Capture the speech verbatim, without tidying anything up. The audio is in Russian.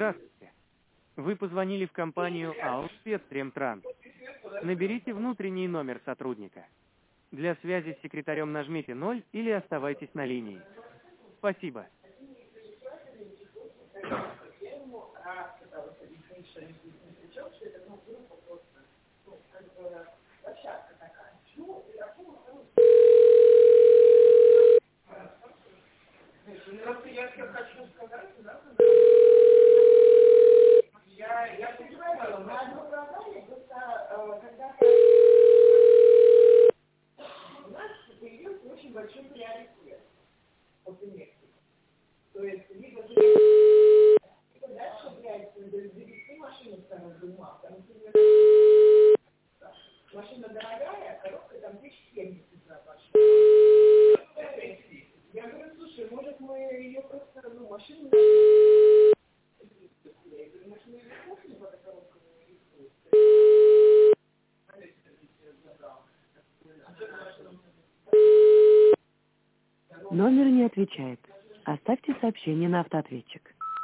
Здравствуйте. Вы позвонили в компанию АО «Спецремтранс». Наберите внутренний номер сотрудника. Для связи с секретарем нажмите ноль или оставайтесь на линии. Спасибо. Номер не отвечает. Оставьте сообщение на автоответчик.